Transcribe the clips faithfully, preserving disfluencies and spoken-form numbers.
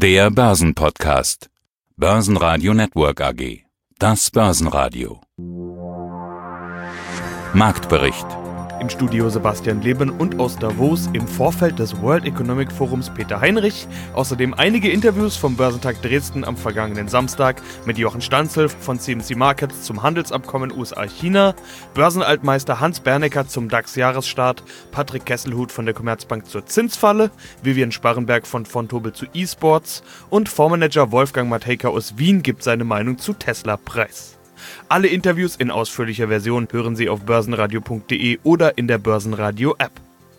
Der Börsenpodcast. Börsenradio Network A G. Das Börsenradio. Marktbericht. Im Studio Sebastian Leben und aus Davos im Vorfeld des World Economic Forums Peter Heinrich. Außerdem einige Interviews vom Börsentag Dresden am vergangenen Samstag mit Jochen Stanzel von C M C Markets zum Handelsabkommen U S A-China, Börsenaltmeister Hans Bernecker zum DAX-Jahresstart, Patrick Kesselhut von der Commerzbank zur Zinsfalle, Vivian Sparrenberg von Vontobel zu E-Sports und Fondsmanager Wolfgang Matejka aus Wien gibt seine Meinung zu Tesla preis. Alle Interviews in ausführlicher Version hören Sie auf börsenradio punkt de oder in der Börsenradio-App.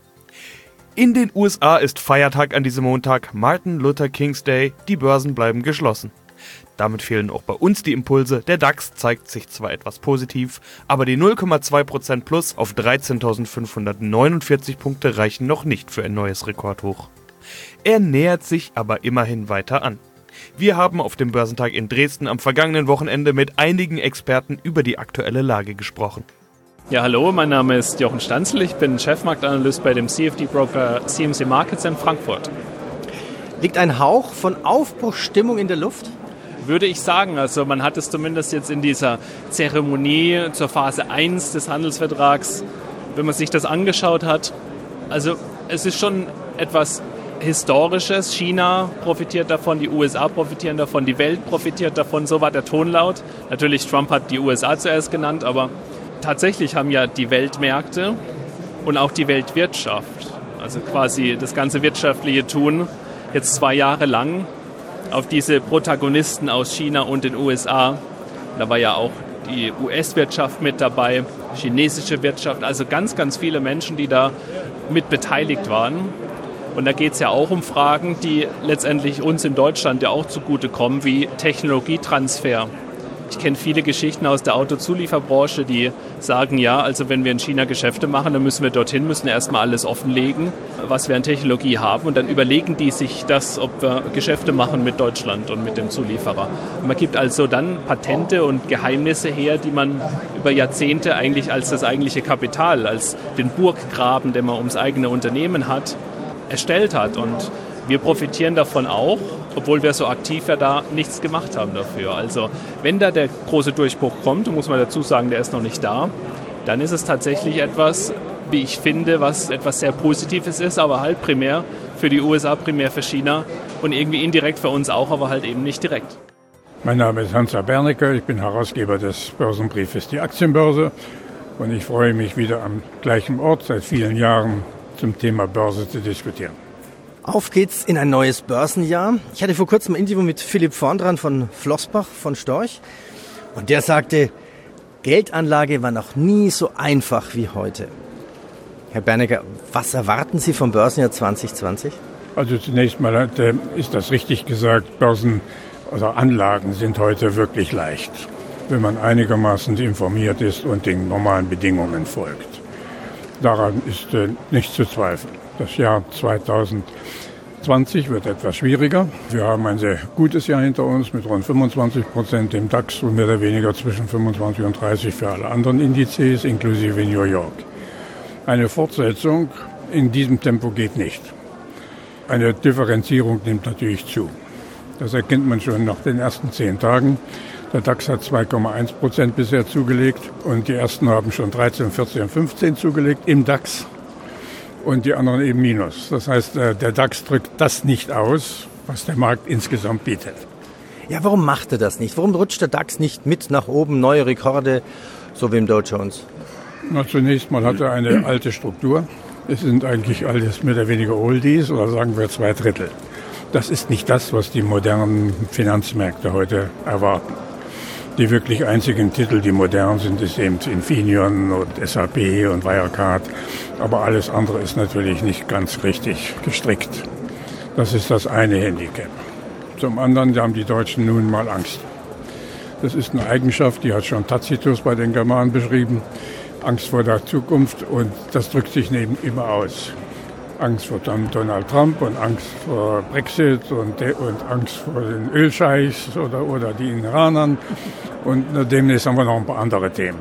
In den U S A ist Feiertag an diesem Montag, Martin Luther King's Day, die Börsen bleiben geschlossen. Damit fehlen auch bei uns die Impulse, der DAX zeigt sich zwar etwas positiv, aber die null Komma zwei Prozent plus auf dreizehntausendfünfhundertneunundvierzig Punkte reichen noch nicht für ein neues Rekordhoch. Er nähert sich aber immerhin weiter an. Wir haben auf dem Börsentag in Dresden am vergangenen Wochenende mit einigen Experten über die aktuelle Lage gesprochen. Ja, hallo, mein Name ist Jochen Stanzel, ich bin Chefmarktanalyst bei dem C F D-Broker C M C Markets in Frankfurt. Liegt ein Hauch von Aufbruchsstimmung in der Luft? Würde ich sagen, also man hat es zumindest jetzt in dieser Zeremonie zur Phase eins des Handelsvertrags, wenn man sich das angeschaut hat, also es ist schon etwas Historisches. China profitiert davon, die U S A profitieren davon, die Welt profitiert davon, so war der Ton laut. Natürlich, Trump hat die U S A zuerst genannt, aber tatsächlich haben ja die Weltmärkte und auch die Weltwirtschaft, also quasi das ganze wirtschaftliche Tun, jetzt zwei Jahre lang auf diese Protagonisten aus China und den U S A, da war ja auch die U S-Wirtschaft mit dabei, chinesische Wirtschaft, also ganz, ganz viele Menschen, die da mit beteiligt waren. Und da geht es ja auch um Fragen, die letztendlich uns in Deutschland ja auch zugutekommen, wie Technologietransfer. Ich kenne viele Geschichten aus der Autozulieferbranche, die sagen, ja, also wenn wir in China Geschäfte machen, dann müssen wir dorthin, müssen erstmal alles offenlegen, was wir an Technologie haben. Und dann überlegen die sich das, ob wir Geschäfte machen mit Deutschland und mit dem Zulieferer. Und man gibt also dann Patente und Geheimnisse her, die man über Jahrzehnte eigentlich als das eigentliche Kapital, als den Burggraben, den man ums eigene Unternehmen hat, erstellt hat. Und wir profitieren davon auch, obwohl wir so aktiv ja da nichts gemacht haben dafür. Also wenn da der große Durchbruch kommt, muss man dazu sagen, der ist noch nicht da, dann ist es tatsächlich etwas, wie ich finde, was etwas sehr Positives ist, aber halt primär für die U S A, primär für China und irgendwie indirekt für uns auch, aber halt eben nicht direkt. Mein Name ist Hans Bernecker, ich bin Herausgeber des Börsenbriefes Die Aktienbörse und ich freue mich wieder am gleichen Ort seit vielen Jahren zum Thema Börse zu diskutieren. Auf geht's in ein neues Börsenjahr. Ich hatte vor kurzem ein Interview mit Philipp Vondran von Flossbach von Storch und der sagte, Geldanlage war noch nie so einfach wie heute. Herr Bernecker, was erwarten Sie vom Börsenjahr zwanzig zwanzig? Also zunächst mal ist das richtig gesagt, Börsen oder Anlagen sind heute wirklich leicht, wenn man einigermaßen informiert ist und den normalen Bedingungen folgt. Daran ist äh, nicht zu zweifeln. Das Jahr zwanzig zwanzig wird etwas schwieriger. Wir haben ein sehr gutes Jahr hinter uns mit rund fünfundzwanzig Prozent im DAX und mehr oder weniger zwischen fünfundzwanzig und dreißig für alle anderen Indizes, inklusive New York. Eine Fortsetzung in diesem Tempo geht nicht. Eine Differenzierung nimmt natürlich zu. Das erkennt man schon nach den ersten zehn Tagen. Der DAX hat zwei Komma eins Prozent bisher zugelegt und die ersten haben schon dreizehn, vierzehn, fünfzehn zugelegt im DAX und die anderen eben minus. Das heißt, der DAX drückt das nicht aus, was der Markt insgesamt bietet. Ja, warum macht er das nicht? Warum rutscht der DAX nicht mit nach oben, neue Rekorde, so wie im Dow Jones? Na, zunächst mal hat er eine alte Struktur. Es sind eigentlich alles mehr oder weniger Oldies oder sagen wir zwei Drittel. Das ist nicht das, was die modernen Finanzmärkte heute erwarten. Die wirklich einzigen Titel, die modern sind, ist eben Infineon und S A P und Wirecard. Aber alles andere ist natürlich nicht ganz richtig gestrickt. Das ist das eine Handicap. Zum anderen haben die Deutschen nun mal Angst. Das ist eine Eigenschaft, die hat schon Tacitus bei den Germanen beschrieben. Angst vor der Zukunft und das drückt sich eben immer aus. Angst vor Donald Trump und Angst vor Brexit und, de- und Angst vor den Ölscheichs oder, oder den Iranern. Und demnächst haben wir noch ein paar andere Themen.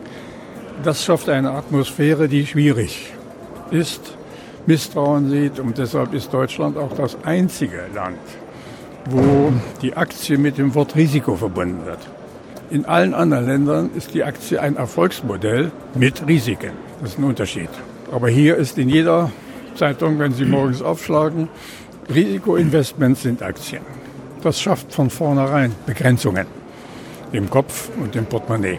Das schafft eine Atmosphäre, die schwierig ist, Misstrauen sieht. Und deshalb ist Deutschland auch das einzige Land, wo die Aktie mit dem Wort Risiko verbunden wird. In allen anderen Ländern ist die Aktie ein Erfolgsmodell mit Risiken. Das ist ein Unterschied. Aber hier ist in jeder Zeitung, wenn Sie morgens aufschlagen, Risikoinvestments sind Aktien. Das schafft von vornherein Begrenzungen im Kopf und im Portemonnaie.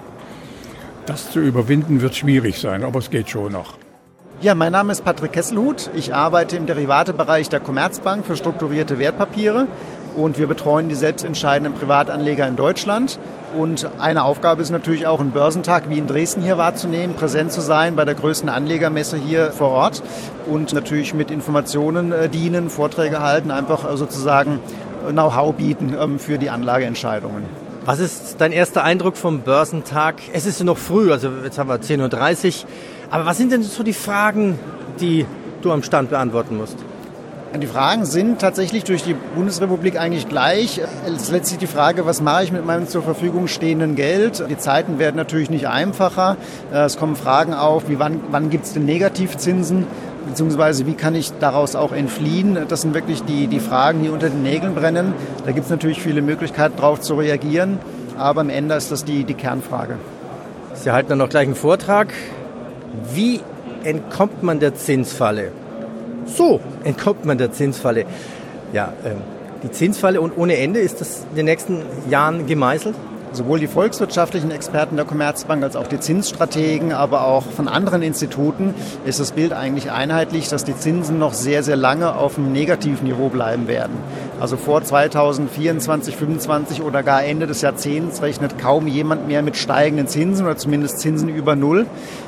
Das zu überwinden wird schwierig sein, aber es geht schon noch. Ja, mein Name ist Patrick Kesselhuth. Ich arbeite im Derivatebereich der Commerzbank für strukturierte Wertpapiere und wir betreuen die selbstentscheidenden Privatanleger in Deutschland. Und eine Aufgabe ist natürlich auch, einen Börsentag wie in Dresden hier wahrzunehmen, präsent zu sein bei der größten Anlegermesse hier vor Ort und natürlich mit Informationen äh, dienen, Vorträge halten, einfach äh, sozusagen Know-how bieten ähm, für die Anlageentscheidungen. Was ist dein erster Eindruck vom Börsentag? Es ist ja noch früh, also jetzt haben wir zehn Uhr dreißig. Aber was sind denn so die Fragen, die du am Stand beantworten musst? Die Fragen sind tatsächlich durch die Bundesrepublik eigentlich gleich. Es ist letztlich die Frage, was mache ich mit meinem zur Verfügung stehenden Geld? Die Zeiten werden natürlich nicht einfacher. Es kommen Fragen auf, wie wann, wann gibt es denn Negativzinsen? Beziehungsweise wie kann ich daraus auch entfliehen? Das sind wirklich die, die Fragen, die unter den Nägeln brennen. Da gibt es natürlich viele Möglichkeiten, darauf zu reagieren. Aber am Ende ist das die, die Kernfrage. Sie halten dann noch gleich einen Vortrag. Wie entkommt man der Zinsfalle? So entkommt man der Zinsfalle. Ja, ähm, die Zinsfalle und ohne Ende, ist das in den nächsten Jahren gemeißelt? Sowohl die volkswirtschaftlichen Experten der Commerzbank als auch die Zinsstrategen, aber auch von anderen Instituten ist das Bild eigentlich einheitlich, dass die Zinsen noch sehr, sehr lange auf einem negativen Niveau bleiben werden. Also vor zweitausendvierundzwanzig, fünfundzwanzig oder gar Ende des Jahrzehnts rechnet kaum jemand mehr mit steigenden Zinsen oder zumindest Zinsen über Null.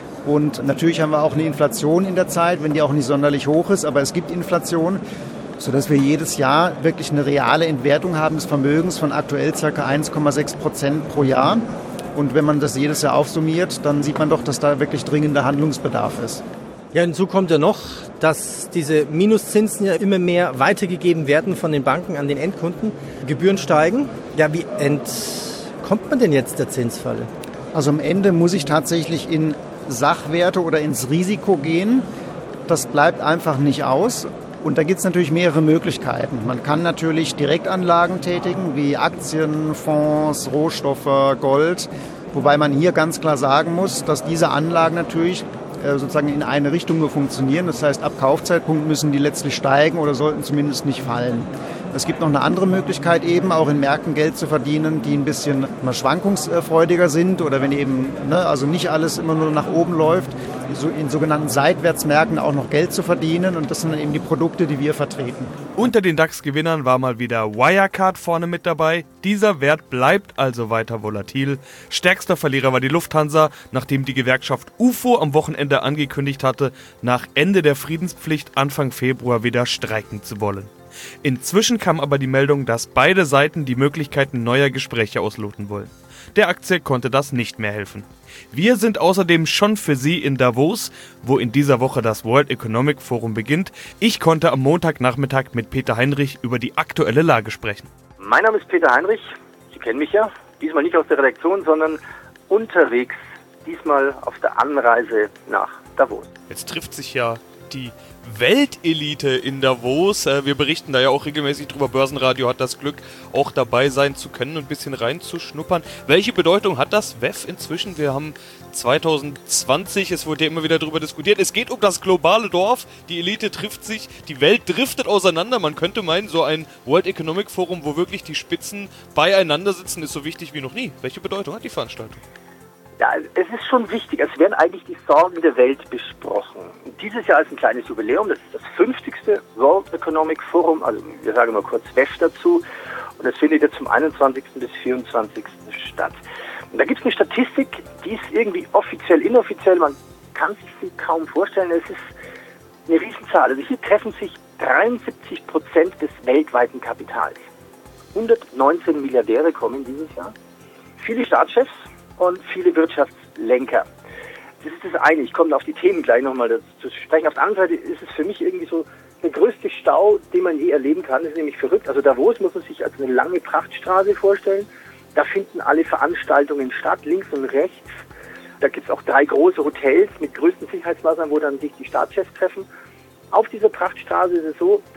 Und natürlich haben wir auch eine Inflation in der Zeit, wenn die auch nicht sonderlich hoch ist, aber es gibt Inflation, sodass wir jedes Jahr wirklich eine reale Entwertung haben des Vermögens von aktuell ca. eins Komma sechs Prozent pro Jahr. Und wenn man das jedes Jahr aufsummiert, dann sieht man doch, dass da wirklich dringender Handlungsbedarf ist. Ja, hinzu kommt ja noch, dass diese Minuszinsen ja immer mehr weitergegeben werden von den Banken an den Endkunden. Gebühren steigen. Ja, wie entkommt man denn jetzt der Zinsfalle? Also am Ende muss ich tatsächlich in Sachwerte oder ins Risiko gehen. Das bleibt einfach nicht aus. Und da gibt es natürlich mehrere Möglichkeiten. Man kann natürlich Direktanlagen tätigen, wie Aktien, Fonds, Rohstoffe, Gold. Wobei man hier ganz klar sagen muss, dass diese Anlagen natürlich äh, sozusagen in eine Richtung nur funktionieren. Das heißt, ab Kaufzeitpunkt müssen die letztlich steigen oder sollten zumindest nicht fallen. Es gibt noch eine andere Möglichkeit eben, auch in Märkten Geld zu verdienen, die ein bisschen mal schwankungsfreudiger sind oder wenn eben, ne, also nicht alles immer nur nach oben läuft, so in sogenannten Seitwärtsmärkten auch noch Geld zu verdienen und das sind dann eben die Produkte, die wir vertreten. Unter den DAX-Gewinnern war mal wieder Wirecard vorne mit dabei. Dieser Wert bleibt also weiter volatil. Stärkster Verlierer war die Lufthansa, nachdem die Gewerkschaft U F O am Wochenende angekündigt hatte, nach Ende der Friedenspflicht Anfang Februar wieder streiken zu wollen. Inzwischen kam aber die Meldung, dass beide Seiten die Möglichkeiten neuer Gespräche ausloten wollen. Der Aktie konnte das nicht mehr helfen. Wir sind außerdem schon für Sie in Davos, wo in dieser Woche das World Economic Forum beginnt. Ich konnte am Montagnachmittag mit Peter Heinrich über die aktuelle Lage sprechen. Mein Name ist Peter Heinrich, Sie kennen mich ja, diesmal nicht aus der Redaktion, sondern unterwegs, diesmal auf der Anreise nach Davos. Jetzt trifft sich ja die Weltelite in Davos. Wir berichten da ja auch regelmäßig drüber. Börsenradio hat das Glück, auch dabei sein zu können und ein bisschen reinzuschnuppern. Welche Bedeutung hat das W E F inzwischen? Wir haben zwanzig zwanzig, es wurde ja immer wieder darüber diskutiert. Es geht um das globale Dorf. Die Elite trifft sich, die Welt driftet auseinander. Man könnte meinen, so ein World Economic Forum, wo wirklich die Spitzen beieinander sitzen, ist so wichtig wie noch nie. Welche Bedeutung hat die Veranstaltung? Ja, es ist schon wichtig. Es werden eigentlich die Sorgen der Welt besprochen. Dieses Jahr ist ein kleines Jubiläum. Das ist das fünfzigste World Economic Forum. Also wir sagen mal kurz W E F dazu. Und das findet jetzt vom einundzwanzigsten bis vierundzwanzigsten statt. Und da gibt es eine Statistik, die ist irgendwie offiziell, inoffiziell. Man kann sich sie kaum vorstellen. Es ist eine Riesenzahl. Also hier treffen sich dreiundsiebzig Prozent des weltweiten Kapitals. hundertneunzehn Milliardäre kommen dieses Jahr. Viele Staatschefs und viele Wirtschaftslenker. Das ist das eine. Ich komme auf die Themen gleich nochmal zu sprechen. Auf der anderen Seite ist es für mich irgendwie so der größte Stau, den man je erleben kann. Das ist nämlich verrückt. Also Davos muss man sich als eine lange Prachtstraße vorstellen. Da finden alle Veranstaltungen statt, links und rechts. Da gibt es auch drei große Hotels mit größten Sicherheitsmaßnahmen, wo dann sich die Staatschefs treffen. Auf dieser Prachtstraße ist es so, dass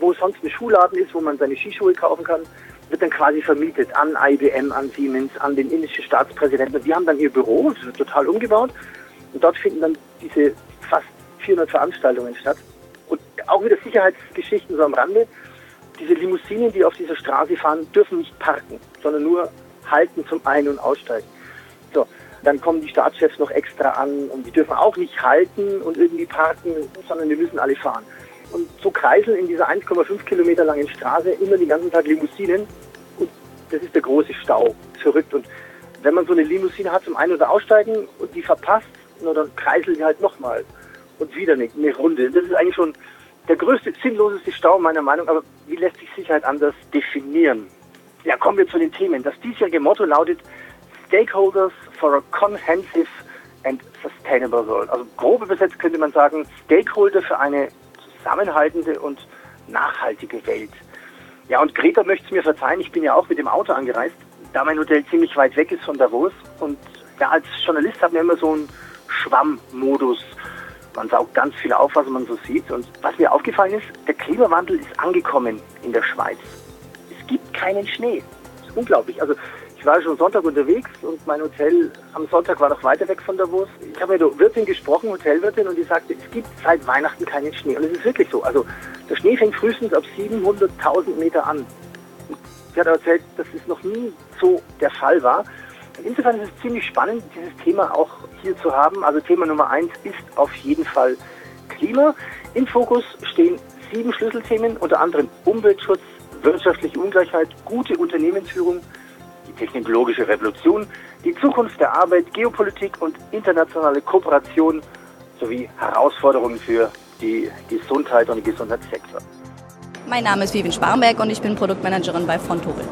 wo sonst ein Schuhladen ist, wo man seine Skischuhe kaufen kann, wird dann quasi vermietet an I B M, an Siemens, an den indischen Staatspräsidenten. Und die haben dann ihr Büro, das wird total umgebaut. Und dort finden dann diese fast vierhundert Veranstaltungen statt. Und auch wieder Sicherheitsgeschichten so am Rande. Diese Limousinen, die auf dieser Straße fahren, dürfen nicht parken, sondern nur halten zum Ein- und Aussteigen. So, dann kommen die Staatschefs noch extra an und die dürfen auch nicht halten und irgendwie parken, sondern die müssen alle fahren. Und so kreiseln in dieser eins Komma fünf Kilometer langen Straße immer den ganzen Tag Limousinen und das ist der große Stau. Verrückt. Und wenn man so eine Limousine hat zum Ein- oder Aussteigen und die verpasst, na, dann kreiseln die halt nochmal und wieder eine, eine Runde. Das ist eigentlich schon der größte, sinnloseste Stau meiner Meinung nach. Aber wie lässt sich Sicherheit anders definieren? Ja, kommen wir zu den Themen. Das diesjährige Motto lautet Stakeholders for a Comprehensive and Sustainable World. Also grob übersetzt könnte man sagen, Stakeholder für eine zusammenhaltende und nachhaltige Welt. Ja, und Greta möchte es mir verzeihen, ich bin ja auch mit dem Auto angereist, da mein Hotel ziemlich weit weg ist von Davos. Und ja, als Journalist hat man immer so einen Schwammmodus. Man saugt ganz viel auf, was man so sieht. Und was mir aufgefallen ist, der Klimawandel ist angekommen in der Schweiz. Es gibt keinen Schnee. Das ist unglaublich. Also ich war schon Sonntag unterwegs und mein Hotel am Sonntag war noch weiter weg von Davos. Ich habe mit der Wirtin gesprochen, Hotelwirtin, und die sagte, es gibt seit Weihnachten keinen Schnee. Und es ist wirklich so. Also der Schnee fängt frühestens ab siebenhunderttausend Meter an. Und sie hat erzählt, dass es noch nie so der Fall war. Und insofern ist es ziemlich spannend, dieses Thema auch hier zu haben. Also Thema Nummer eins ist auf jeden Fall Klima. Im Fokus stehen sieben Schlüsselthemen, unter anderem Umweltschutz, wirtschaftliche Ungleichheit, gute Unternehmensführung, die technologische Revolution, die Zukunft der Arbeit, Geopolitik und internationale Kooperation sowie Herausforderungen für die Gesundheit und den Gesundheitssektor. Mein Name ist Vivian Sparrenberg und ich bin Produktmanagerin bei Vontobel.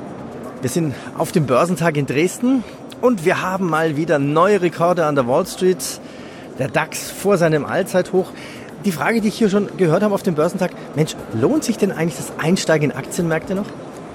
Wir sind auf dem Börsentag in Dresden und wir haben mal wieder neue Rekorde an der Wall Street. Der DAX vor seinem Allzeithoch. Die Frage, die ich hier schon gehört habe auf dem Börsentag, Mensch, lohnt sich denn eigentlich das Einsteigen in Aktienmärkte noch?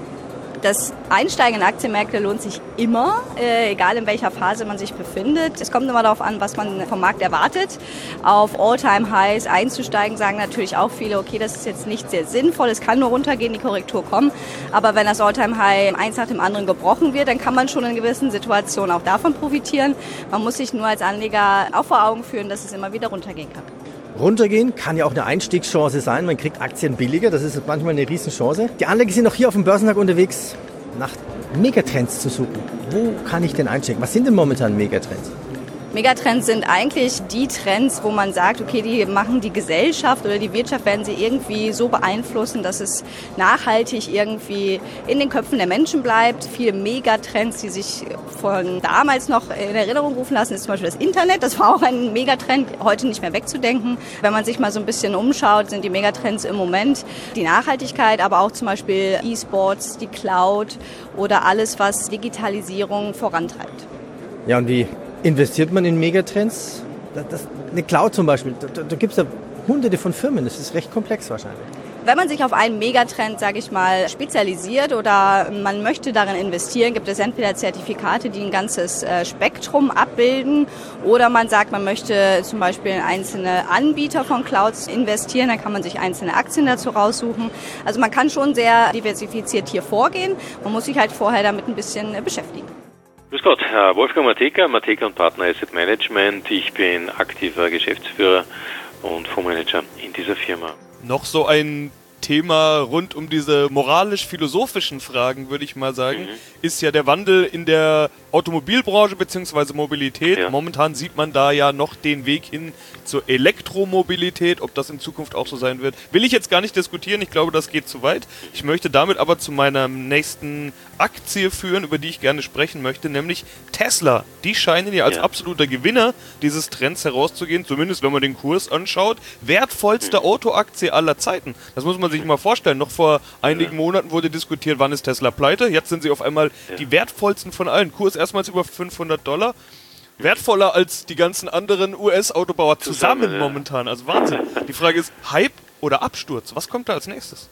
Das Einsteigen in Aktienmärkte lohnt sich immer, äh, egal in welcher Phase man sich befindet. Es kommt immer darauf an, was man vom Markt erwartet. Auf All-Time-Highs einzusteigen, sagen natürlich auch viele, okay, das ist jetzt nicht sehr sinnvoll, es kann nur runtergehen, die Korrektur kommen. Aber wenn das All-Time-High eins nach dem anderen gebrochen wird, dann kann man schon in gewissen Situationen auch davon profitieren. Man muss sich nur als Anleger auch vor Augen führen, dass es immer wieder runtergehen kann. Runtergehen kann ja auch eine Einstiegschance sein. Man kriegt Aktien billiger, das ist manchmal eine Riesenchance. Die Anleger sind auch hier auf dem Börsentag unterwegs, nach Megatrends zu suchen. Wo kann ich denn einsteigen? Was sind denn momentan Megatrends? Megatrends sind eigentlich die Trends, wo man sagt, okay, die machen die Gesellschaft oder die Wirtschaft, werden sie irgendwie so beeinflussen, dass es nachhaltig irgendwie in den Köpfen der Menschen bleibt. Viele Megatrends, die sich von damals noch in Erinnerung rufen lassen, ist zum Beispiel das Internet. Das war auch ein Megatrend, heute nicht mehr wegzudenken. Wenn man sich mal so ein bisschen umschaut, sind die Megatrends im Moment die Nachhaltigkeit, aber auch zum Beispiel E-Sports, die Cloud oder alles, was Digitalisierung vorantreibt. Ja, und wie investiert man in Megatrends? Das, das, eine Cloud zum Beispiel, da, da gibt es ja hunderte von Firmen, das ist recht komplex wahrscheinlich. Wenn man sich auf einen Megatrend, sage ich mal, spezialisiert oder man möchte darin investieren, gibt es entweder Zertifikate, die ein ganzes äh, Spektrum abbilden, oder man sagt, man möchte zum Beispiel in einzelne Anbieter von Clouds investieren, dann kann man sich einzelne Aktien dazu raussuchen. Also man kann schon sehr diversifiziert hier vorgehen, man muss sich halt vorher damit ein bisschen äh, beschäftigen. Grüß Gott, Herr Wolfgang Mateka, Mateka und Partner Asset Management. Ich bin aktiver Geschäftsführer und Fondsmanager in dieser Firma. Noch so ein Thema rund um diese moralisch-philosophischen Fragen, würde ich mal sagen, mhm. ist ja der Wandel in der Automobilbranche bzw. Mobilität. Ja. Momentan sieht man da ja noch den Weg hin zur Elektromobilität. Ob das in Zukunft auch so sein wird, will ich jetzt gar nicht diskutieren. Ich glaube, das geht zu weit. Ich möchte damit aber zu meiner nächsten Aktie führen, über die ich gerne sprechen möchte, nämlich Tesla. Die scheinen ja als ja. absoluter Gewinner dieses Trends herauszugehen, zumindest wenn man den Kurs anschaut. Wertvollste mhm. Autoaktie aller Zeiten. Das muss man sich mal vorstellen. Noch vor einigen ja. Monaten wurde diskutiert, wann ist Tesla pleite. Jetzt sind sie auf einmal ja. die wertvollsten von allen. Kurs erstmals über fünfhundert Dollar. Wertvoller als die ganzen anderen U S-Autobauer zusammen, zusammen ja. momentan. Also Wahnsinn. Die Frage ist, Hype oder Absturz? Was kommt da als nächstes?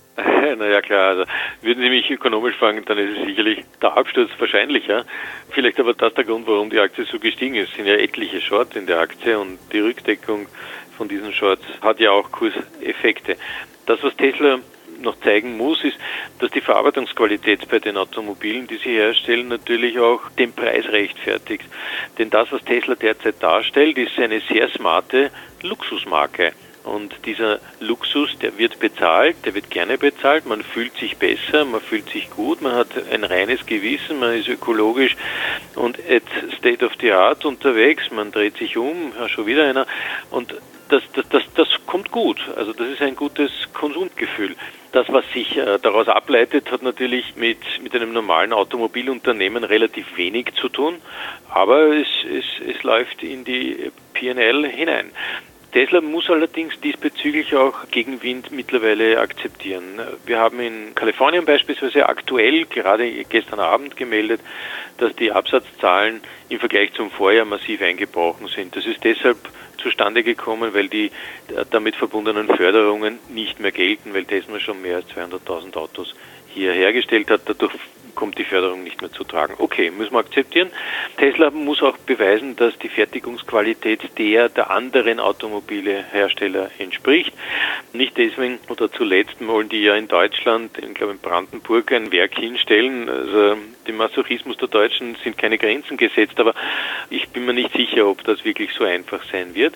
Naja, klar, also würden Sie mich ökonomisch fragen, dann ist es sicherlich der Absturz wahrscheinlicher. Vielleicht aber das der Grund, warum die Aktie so gestiegen ist. Es sind ja etliche Shorts in der Aktie und die Rückdeckung von diesen Shorts hat ja auch Kurseffekte. Das, was Tesla noch zeigen muss, ist, dass die Verarbeitungsqualität bei den Automobilen, die sie herstellen, natürlich auch den Preis rechtfertigt. Denn das, was Tesla derzeit darstellt, ist eine sehr smarte Luxusmarke. Und dieser Luxus, der wird bezahlt, der wird gerne bezahlt, man fühlt sich besser, man fühlt sich gut, man hat ein reines Gewissen, man ist ökologisch und at state of the art unterwegs, man dreht sich um, ja, schon wieder einer, und das, das, das, das kommt gut, also das ist ein gutes Konsumgefühl. Das, was sich äh, daraus ableitet, hat natürlich mit, mit einem normalen Automobilunternehmen relativ wenig zu tun, aber es, es, es läuft in die P und L hinein. Tesla muss allerdings diesbezüglich auch Gegenwind mittlerweile akzeptieren. Wir haben in Kalifornien beispielsweise aktuell, gerade gestern Abend gemeldet, dass die Absatzzahlen im Vergleich zum Vorjahr massiv eingebrochen sind. Das ist deshalb zustande gekommen, weil die damit verbundenen Förderungen nicht mehr gelten, weil Tesla schon mehr als zweihunderttausend Autos hier hergestellt hat. Dadurch kommt die Förderung nicht mehr zu tragen. Okay, müssen wir akzeptieren. Tesla muss auch beweisen, dass die Fertigungsqualität der der anderen Automobilehersteller entspricht. Nicht deswegen oder zuletzt wollen die ja in Deutschland, ich glaube in Brandenburg, ein Werk hinstellen. Also dem Masochismus der Deutschen sind keine Grenzen gesetzt, aber ich bin mir nicht sicher, ob das wirklich so einfach sein wird.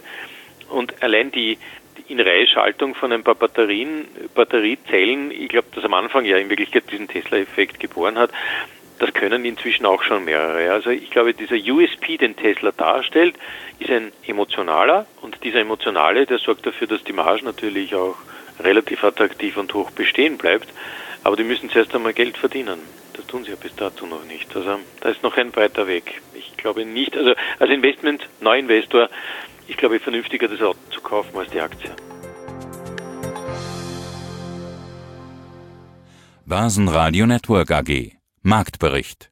Und allein die In-Reihe-Schaltung von ein paar Batterien, Batteriezellen, ich glaube, dass am Anfang ja in Wirklichkeit diesen Tesla-Effekt geboren hat, das können inzwischen auch schon mehrere. Also ich glaube, dieser U S P, den Tesla darstellt, ist ein emotionaler, und dieser emotionale, der sorgt dafür, dass die Marge natürlich auch relativ attraktiv und hoch bestehen bleibt. Aber die müssen zuerst einmal Geld verdienen. Das tun sie ja bis dato noch nicht. Also da ist noch ein weiter Weg. Ich glaube nicht, also als Investment, Neuinvestor, ich glaube, vernünftiger das Auto zu kaufen als die Aktie. Börsenradio Network A G. Marktbericht.